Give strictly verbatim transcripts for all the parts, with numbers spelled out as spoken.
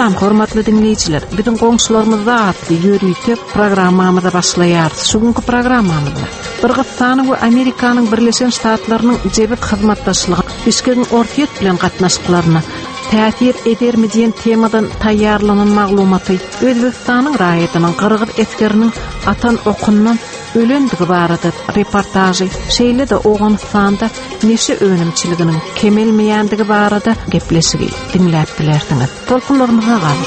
Salam hormatly dinleyiciler. Bizim goňşularymyzda atly ýörüýte programmamyza başlaýar. Şugunky programmamyzda Kırgızstanyň we Amerikanyň Birleşen Ştatlarynyň jebit hyzmatdaşlygy, Bişkegiň ortaýet bilen gatnaşyklaryna täsir edermi diýen temadan taýýarlanan maglumaty, Özbekistanyň raýatynyň Kırgız eskeriniň atan okundan ölendigi barada reportajy, şeýle de Owganystanda neşe önümçiliginiň kemelmeýändigi barada gepleşigi dinläp bilerdiňiz. Tolkunlarymyza galy.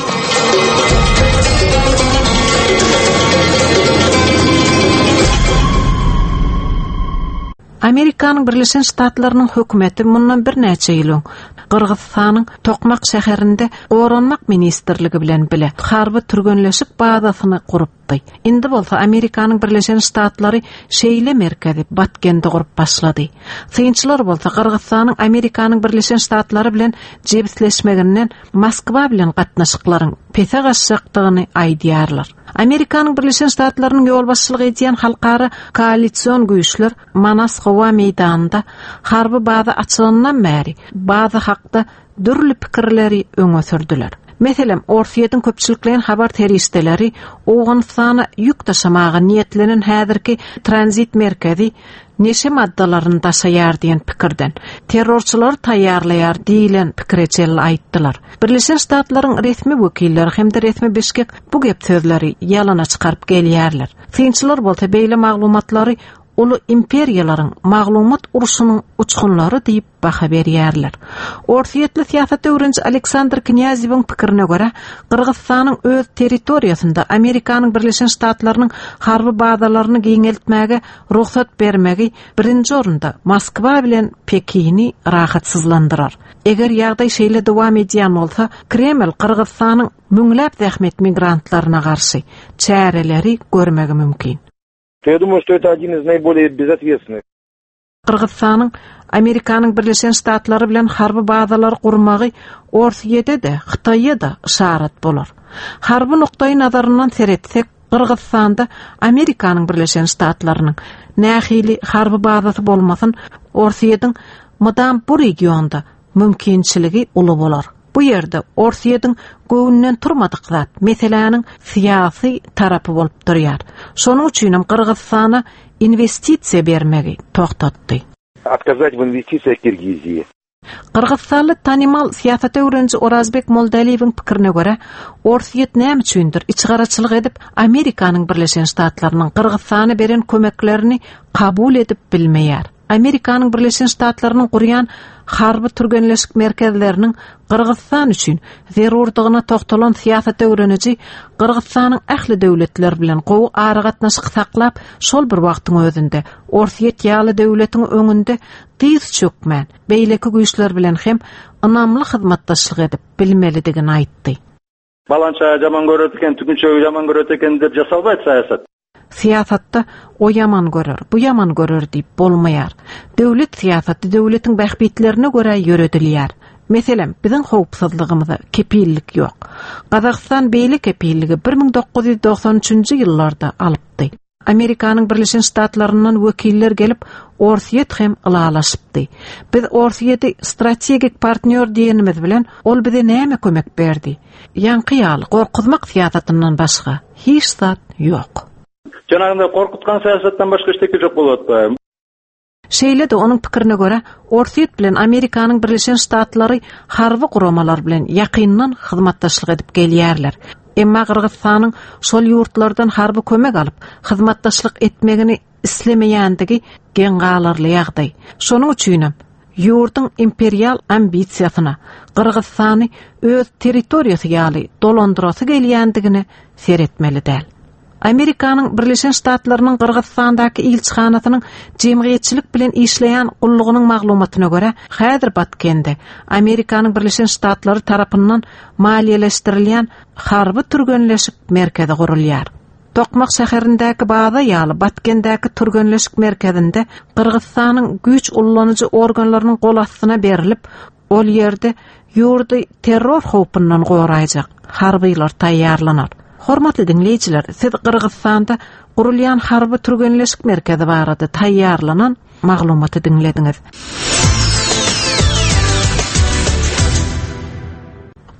Amerikanyň Birleşen Ştatlarynyň hökümeti mundan bir näçe ýyl Kırgızstanyň Tokmak şäherinde Oranmak ministrligi bilen bile harby türgenleşik bazasyny gurupdy. Indi bolsa Amerikanyň Birleşen Ştatlary şeýle merkezi Batkende gurup başlady. Syňçylar bolsa Kırgızstanyň Amerikanyň Birleşen Ştatlary bilen jebitleşmeginden Moskwa bilen gatnaşyklaryň pese gaçjakdygyny aýdýarlar. Amerikanyň Birleşen Ştatlarynyň ýol başçylygy edýän halkara koalisiýon güýçler Manas Howa meýdanynda harby baza açylgyndan bäri baza hakda dürli pikirleri öňe sürdiler. Meselem, Orsiýetin köpçüliklerin habar terişdeleri Owganystana ýük taşamaga niýetlenen häzirki tranzit merkezi neşe maddalaryny taşaýar diýen pikirden terrorçylar taýýarlaýar diýilen pikirçel aýtdylar. Birleşen Ştatlaryň resmi wekilleri hem de resmi Bişkek bu gep sözleri ýalana çykaryp gelýärler. Syňçylar bolsa beýle maglumatlary ulu imperiýalaryň maglumat uruşunyň uçgunlary diýip baha berýärler. Orsiýetli siýasat öwrençi Aleksandr Knyazewiň pikirine görä, Kırgızstanyň öz territoriýasynda Amerikanyň Birleşen Ştatlarynyň harby bazalaryny giňeltmäge ruhsat bermegi birinji orunda Moskwa bilen Pekini rahatsyzlandyrar. Eger ýagdaý şeýle dowam edýän bolsa, Kreml Kırgızstanyň müňläp zähmet migrantlaryna garşy çäreleri görmegi mümkin. Я думаю, что это один из наиболее безответственных. Kırgızstanyň Amerikanyň Birleşen Ştatlary bilen harby bazalary gurmagy Orsiýede de, Hytaýa da şarat bolar. Harby noktaý nazaryndan seretsek, Kırgızstanda Amerikanyň Birleşen Ştatlarynyň nähili harby bazasy bolmasyn Orsiýediň mydam bu regionda mümkinçiligi uly bolar. Bu ýerde Orsiýediň göwünden turmadyk zat, meselanyň syýasy tarapy bolup durýar. Şonuň üçin Kırgızstana investisiýa bermegi toktatdy. Отказать в инвестициях Киргизии. Kırgızstanly tanymal siýasat öwrençi Orazbek Moldaliýewiň pikirine görä, Orsiýet näme üçindir içgaraçylyk edip Amerikanyň Birleşen Ştatlarynyň Kırgızstana beren kömeklerini kabul edip bilmeýär. Amerikanyň Birleşen Ştatlarynyň gurýan harby türgenleşik merkezleriniň Kırgızstan üçin zerurdygyna toktalan siýasat öwreniji Kırgızstanyň ähli döwletler bilen gowy ara gatnaşyk saklap, şol bir wagtyň özünde Orsiýet ýaly döwletiň öňünde tiz çökmän, beýleki güýçler bilen hem ynamly hyzmatdaşlyk edip bilmelidigini aýtdy. Balança jaman göröt eken, tügünçe jaman göröt eken dep jasalbaýt siýasat. Siýasatda o yaman görür, bu yaman görür diýip bolmaýar. Döwlet siýasaty döwletiň bähbitlerine görä ýöredilýär. Meselem, biziň howpsuzlygymyza kepillik ýok. Gazakystan beýle kepilligi bir ming dokuz ýüz doksan üçinji ýyllarda alypdy. Amerikanyň Birleşen Ştatlaryndan wekiller gelip Orsiýet hem ylalaşypdy. Biz Orsiýeti strategik partner diýenimiz bilen ol bize näme kömek berdi? Ýankyýaly, gorkuzmak siýasatyndan başga hiç zat ýok. Janagynda korkutkan siýasatdan başga hiçbir jok bolatdy. Şeýle de onuň pikirine görä, Orsiýet bilen Amerikanyň Birleşen Ştatlary harby guramalar bilen ýakyndan hyzmatdaşlyk edip gelýärler. Emma Kırgızstanyň şol ýurtlardan harby kömek alyp, hyzmatdaşlyk etmegini islemeýändigi gen galarly ýagdaý. Şonuň üçin ýurtyň imperial ambisiýasyna Kırgızstany öz territoriýasy ýaly dolandyrasy gelýändigini seretmeli däl. Amerikanyň Birleşen Ştatlarynyň Kırgızstandaky ilçihanasynyň jemgyýetçilik bilen işleýän gullugynyň maglumatyna görä, häzir Batkende Amerikanyň Birleşen Ştatlary tarapyndan maliýeleşdirilýän harby türgenleşik merkezi gurulýar. Tokmak şäherindäki baza ýaly Batkendäki türgenleşik merkezinde Kırgızstanyň güýç ullanıcı organlarynyň gol astyna berilip, ol ýerde ýurdy terror howpyndan goraýjak harbylar taýýarlanar. Hormatly dinleýijiler, siz Kırgızstanda gurulýan harby türgenleşik merkezi barada taýýarlanan maglumaty dinlediňiz.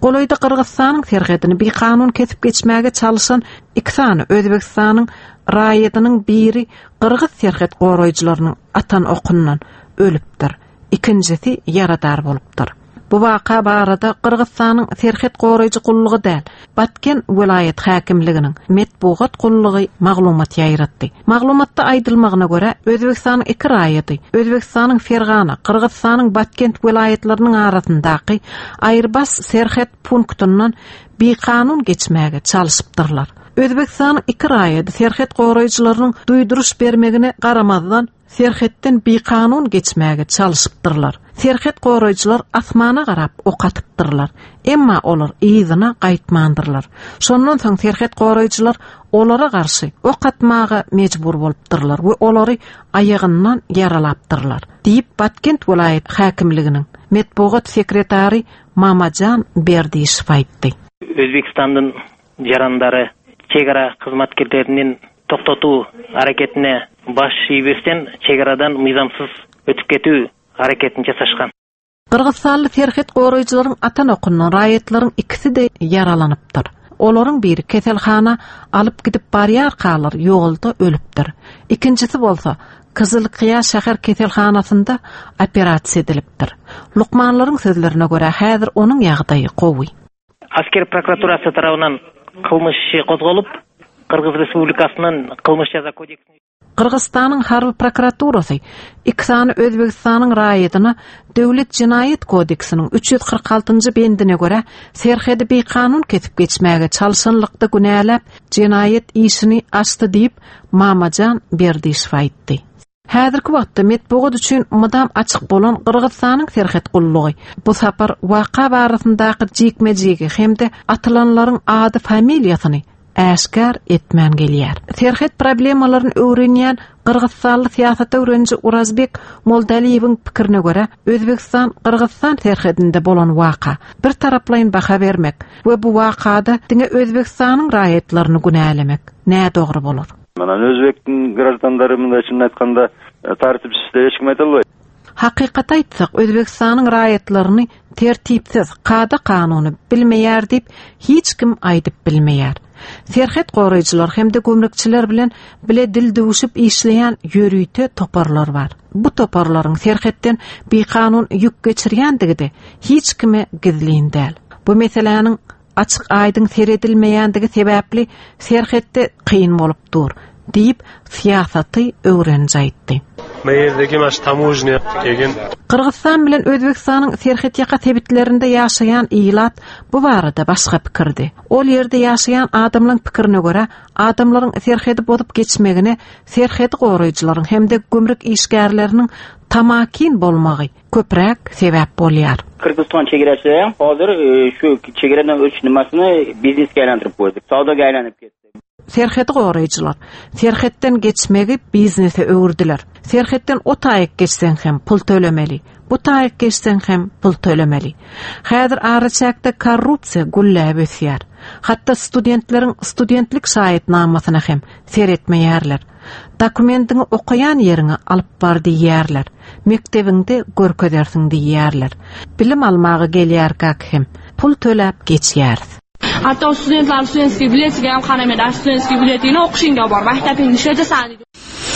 Golayda Qırgızstanyň terhetini bir kanun kesip geçmäge çalışan iki sany Özbekistanyň raýatynyň biri Qırgız terhet goraýjylarynyň atan okundan ölüpdir. İkincisi yaradar bolupdyr. Bu waka barada Qırgızstanyň terhet goraýjy gullugy däl, Batken vilayet häkimliginiň metbuat gullugy maglumat ýaýratdy. Maglumatda aýdylmagyna görä Özbekistanyň iki raýaty, Özbekistanyň Fergana, Qırgızstanyň Batkent vilayetleriniň arasyndaky aýrbas terhet punktundan bir kanun geçmäge çalışypdyrlar. Özbekistanyň iki raýady terhet goraýjylarynyň duýduruş bermegine garamazdan terhetden bir kanun geçmäge çalışypdyrlar. Terhet goraýjylar asmana garap ok atypdyrlar. Emma olar ýyzyna gaýtmandyrlar. Şondan soň terhet goraýjylar olara garşy ok atmaga mejbur bolupdyrlar we olary aýagyndan yaralapdyrlar. Diýip Batkent vilayet häkimliginiň metbuat sekretary Mamajan Berdişew aýtdy. Özbekistandyň jarandary çegara hyzmatkerlerinin toktotuu hareketine baş iýbersen çegaradan myzamsız ötüp ketүү hareketini jasaşgan. Qırgızstanly terhet goraýjylaryň atan okundan raýatlaryň ikisi de yaralanypdyr. Olaryň biri keselhana alyp gidip barýar kalar ýolda ölüpdir. İkincisi bolsa Kızılkaya şäher keselhanasynda operasiýa edilipdir. Lukmanlaryň sözlerine görä häzir onuň ýagdaýy gowy. Asker prokuraturasy tarapyndan kılmış işi kozgolup Kırgız Respublikasynyň kılmış jaza kodeksini Qırgızstanyň harby prokuraturasy iki sany Özbekistanyň raýatyna Döwlet Jinaýat kodeksiniň üç yüz kırk altıncı bendine görä serhedi bir kanun kesip geçmäge çalşanlykda günäläp jinaýat işini açdy diýip Mamajan Berdişew aýtdy. Häzirki wagtda metbuat üçin mydam açyk bolan Qırgızstanyň terhet gullugy bu sapar waka barasyndaky jikmejigi hemde atylanlaryň ady familiýasyny äşkar etmän gelýär. Terhet problemalaryny öwrenýän Qırgızstanly siýasat öwreniji Urazbek Moldaliýewiň pikirine görä, Özbekistan Qırgızstan terhetinde bolan waka bir taraplaýyn baha bermek we bu wakada diňe Özbekistanyň raýatlaryny günälemek näme dogry bolar? Mana Özbektiň gраждандары mында çyn aýtkanda tartipsiz hiç kim aýdylby? Hakykat aýtsak, Özbekistanyň raýatlaryny tertipsiz, kada kanuny bilmeýär diýip hiç kim aýdyp bilmeýär. Terhet goraýjylar hemde gömrekçiler bilen bile dil döwüşip işleýän ýörüýte toparlar bar. Bu toparlaryň terhetden bir kanun ýük geçirýändigi de hiç kime gizlin däl. Bu meselanyň açyk aýdyň seredilmeýändigi sebäpli terhetde kıyın bolup dur diýip siýasaty öwreniji aýtdy. Meýerdeki maş tamujnya degen Qırgızstan bilen Özbekistanyň terhet ýaka tebitlerinde ýaşaýan ýylat bu barada başga pikirdi. Ol ýerde ýaşaýan adamlaryň pikirine görä, adamlaryň terheti bozup geçmegine terheti goraýjylaryň hemde gömrük işgärleriniň tamakin bolmagy köprek sebäp bolýar. Kırgızstan çegeresi hazır şu çegeradan öç nimasını biznesge aylantyryp koydy. Sawdaga aylanyp ketdi. Terheti goraýjylar terhetden geçmegi biznese öwürdiler. Terhetden o taýyk geçsen hem pul tölemeli. Bu taýyk geçsen hem pul tölemeli. Häzir araçakda korrupsiýa gulläp ösýär. Hatda studentleriň studentlik şaýytnamasyna hem seretmeýärler. Dokumentini okuyan yerine alıp bar diýerler. Mektebiňde görkezersiň diýerler. Bilim almagy gelýär kak hem pul töläp geçýär. Hatta studentlar studentski biletiga ham qaramaydi. Studentski biletini oqishingga bor. Maktabingni ishlatasan deydi.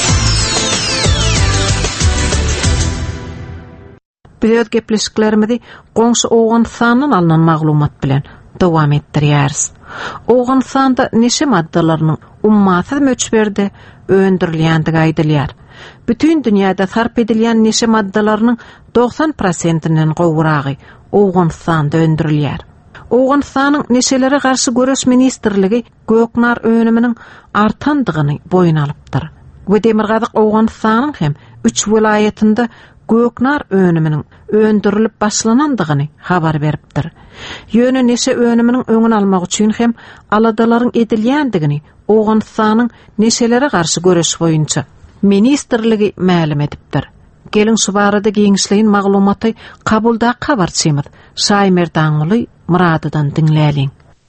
Bilet gepleşiklerimizi goňşy Owganstanyň alynan maglumat bilen dowam etdirýäris. Owganstanda neşe maddalarynyň ummaty möçberde öndürilýändigi aýdylýar. Bütün dünýäde sarp edilýän neşe maddalarynyň doksan prosentinden gowragy Owganstanda öndürilýär. Owganstanyň neşelere garşy göreş ministrligi göknar önüminiň artandygyny boýuna alypdyr. We Demirgazyk Owganstanyň hem üç vilayetinde göknar önüminiň öndürilip başlanandygyny habar beripdir. Ýöne neşe önüminiň öňüni almak üçin hem aladalaryň edilýändigini Owganstanyň neşelere garşy göreş boýunça ministrligi ma'lum edipdir. Gelin şu barada giňişliň maglumaty kabulda habarçymyz Şaýmer Daňuly Muradydan dinläliň.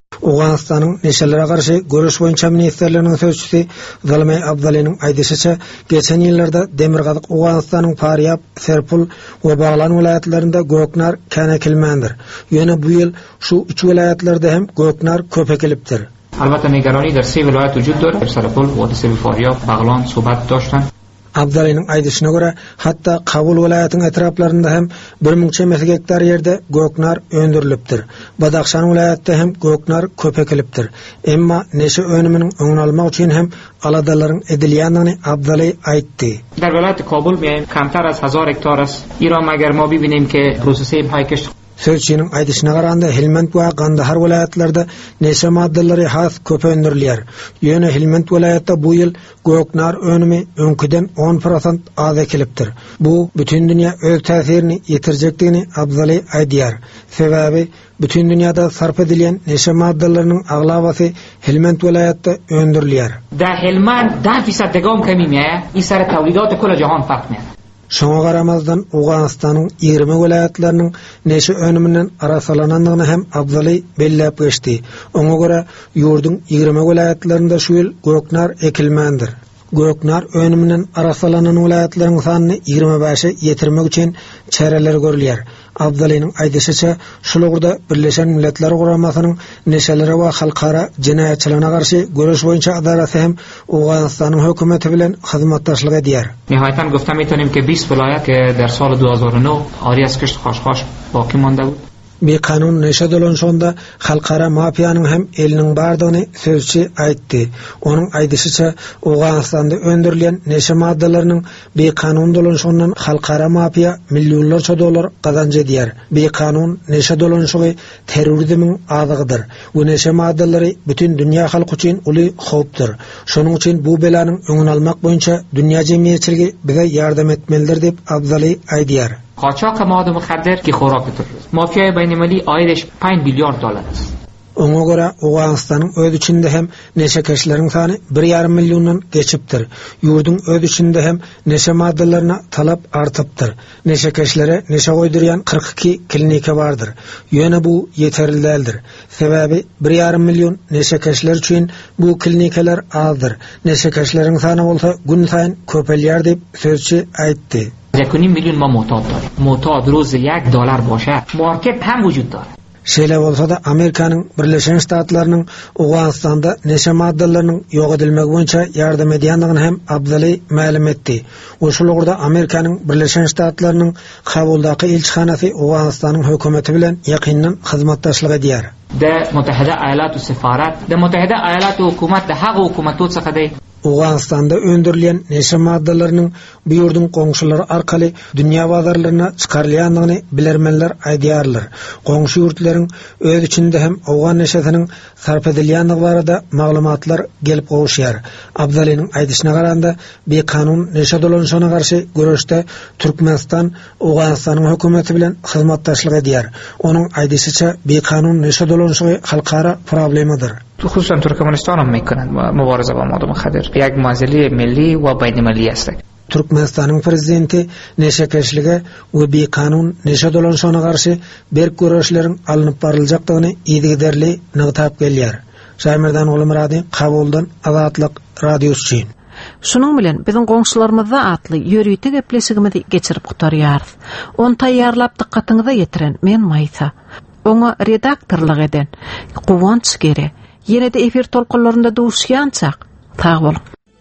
Uganistan'ın neşelere karşı görüş boyunca ministerlerinin sözcüsü Zalmay Abdali'nin aydışıça geçen yıllarda Demirgadık Uganistan'ın Faryab, Serpul ve Bağlan vilayetlerinde göknar kene kilmendir. Yine bu yıl şu üç vilayetlerde hem göknar köpekiliptir. البته نگرانی در سه ولایت وجود دارد. سرپل، وادی فاریاب، بغلان صحبت داشتن. Abdali'nin aydışına göre hatta Kabul vilayetinin etraflarında hem bir ming hektar yerde göknar öndürülüptir. Badakşan vilayette hem göknar köpekiliptir. Emma neşe önümünün önün almak için hem aladaların edilyanını Abdali aytti. در ولایت کابل میایم کمتر از هزار هکتار است. ایران مگر ما ببینیم که پروسه های کشت Sözcüğünün aydışına qaranda Helmand ve Qandahar vilayetlerinde neşe maddeleri has köpe öndürülýär. Ýöne Helmand vilayetinde bu yıl göknar önümi önküden on prosent az ekilipdir. Bu bütün dünya öz täsirini ýetirjekdigini Abdali aýdýar. Sebebi bütün dünyada sarf edilen neşe maddelerini aglabasy Helmand vilayetinde öndürülýär. در هلمند ده فیصد دگام کمی میاد. این سر تولیدات کل جهان فرق میاد. Şoňa garamazdan Uganistan'ın ýigirme vilayetlerinin neşe önümünden arasalanandygyny hem Abdali belläp geçdi. Oňa göre ýurdun ýigirme vilayetlerinde şu ýyl göknar ekilmendir. Göknar önümünden arasalanan vilayetleriň sanyny ýigirme beşe ýetirmek üçin çäreler görülýär. Abdali'nin aýdysyça şulugurda Birleşen Milletler Guramasynyň neşelere we halkara jinaýatçylygyna garşy görüş boýunça adalaty hem Uganistanyň hökümeti bilen hyzmatdaşlyk edýär. نهایتاً گفته میتونیم که بیست ولایت که در سال دو هزار و نه آری از کشت خاشخاش باقی مانده بود. Bir kanun neşe dolanşonda halkara mafiyanın hem elinin bardığını sözcü aytti. Onun aydışıça Uganistan'da öndürülen neşe maddelerinin bir kanun dolanşondan halkara mafiya milyonlarca dolar kazancı edýär. Bir kanun neşe dolanşogy terörizmin adygydyr. Bu neşe maddeleri bütün dünya halkı için uly howpdyr. Şonuň için bu belanyň öňüni almak boýunça dünya jemgyýetçiligi bize ýardam etmelidir dep Abdali aýdýar. قاچاق مواد مخدر که خوراک تروریسم. مافیای بین‌المللی آیدش پنج میلیارد دلار است. Oňa göre Uganistanyň öz içinde hem neşekeşleriň sany bir ýarym milyondan geçipdir. Ýurdun öz içinde hem neşe maddelerini talap artypdyr. Neşekeşlere neşe goýdurýan kırk iki klinika bardyr. Ýöne bu ýeterli däldir. Sebebi bir ýarym milyon neşekeşler üçin bu klinikalar azdyr. Neşekeşleriň sany bolsa gün saýyn köpelýär dep sözçi aýtdy. یک و نیم میلیون ما معتاد داریم. معتاد روز یک دلار باشه مارکت هم وجود داره. Şeýle bolsa da Amerikanyň Birleşen Ştatlarynyň Uganistanda neşe maddeleriniň ýok edilmegi boýunça ýardam edýändigini hem Abdali ma'lum etdi. Oşulugurda Amerikanyň Birleşen Ştatlarynyň Kabuldaky elçihanasy Uganistanyň hökümeti bilen ýakyndan hyzmatdaşlyk edýär. De Mutahhida Eyalat we Sefarat, de Mutahhida Eyalat we hukumat de hagy hukumaty çykady. Uganistan'da öndürülen neşe maddelerinin bu yurdun komşuları arkaly dünya bazarlarına çıkarılýandygyny bilermenler aýdýarlar. Komşu ýurtlaryň öz içinde hem Awgan neşesiniň sarf edilýänligi barada maglumatlar gelip gowuşýar. Abdali'nin aýdyşyna garanda bir kanun neşe dolanşyna garşy görüşde Türkmenistan Uganistanyň hökümeti bilen hyzmatdaşlyk edýär. Onuň aýdyşyça bir kanun neşe dolanşygy halkara problemadyr. خصوصا ترکمنستان هم میکنند مبارزه با مواد مخدر یک مسئله ملی و بین‌المللی است. Türkmenistan'ın prezidenti neşekeşlige ve bir kanun neşe dolanşyna garşy berk görüşlerin alınıp baryljakdygyny ýygyderli nygtap gelýär. Şaýmerdan Olumrady Kabuldan Azatlyk radiosu. Şunun bilen biziň goňşularymyzda atly ýörüýte gepleşigimizi geçirip gutarýar. Onu taýýarlap dikkatyňyza ýetiren men Maýsa. Oňa redaktorlyk eden Guwanç Gere. Yine de efir tolkunlarında duşyançak. Sağ olun.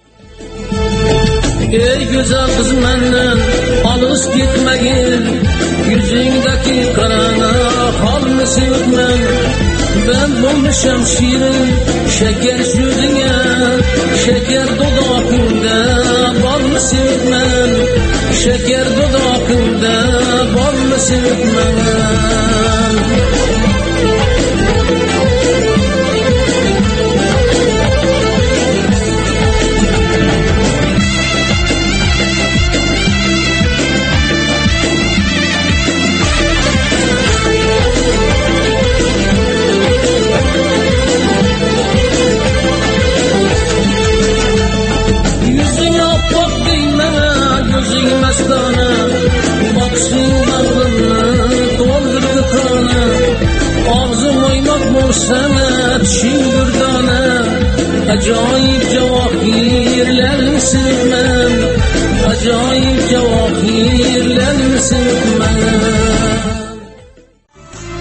Ey güzel kız menden alış gitmegin, yüzündeki karana halını sevmem. Ben bulmuşam şirin şeker süzüne, şeker dudakında balını sevmem. Şeker dudakında balını sevmem. Sana tishing durdona ajoyib